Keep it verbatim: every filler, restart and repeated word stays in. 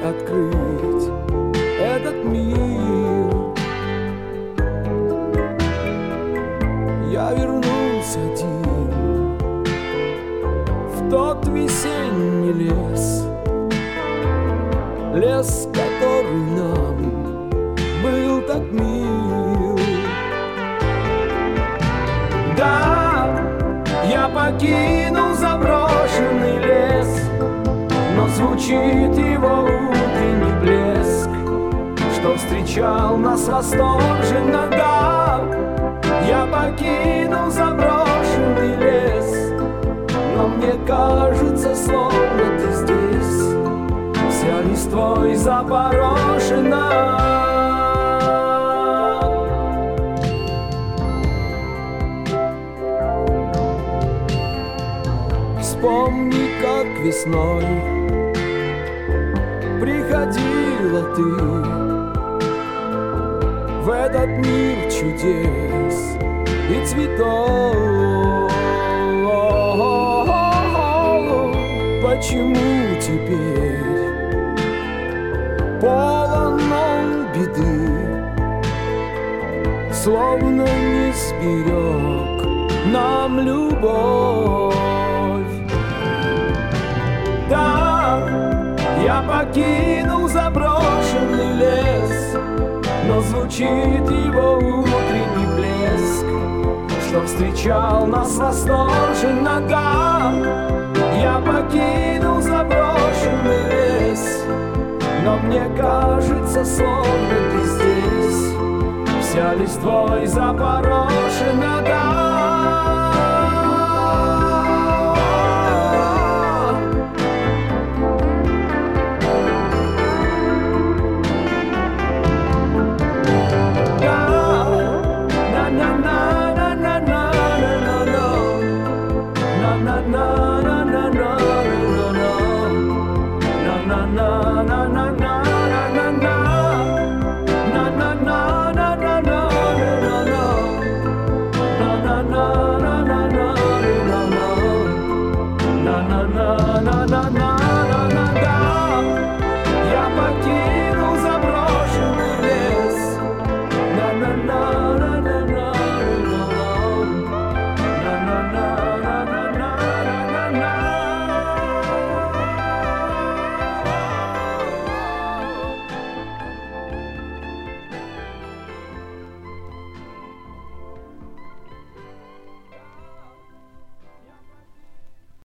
открыть этот мир. Я вернулся один в тот весенний лес, лес, который нам был так мил. Да, я покинул заброшенный лес, но звучит его утренний блеск, что встречал нас восторженно. Да, я покинул заброшенный лес, но мне кажется, словно ты здесь, вся листвой запорошена. Вспомни, как весной приходила ты в этот мир чудес и цветов. Почему теперь полон он беды, словно не сберег нам любовь? Да, я покинул заброшенный лес, но звучит его утренний блеск, что встречал нас восторженно. Да, я покинул заброшенный лес, но мне кажется, словно ты здесь, вся листвой запорошена. Да,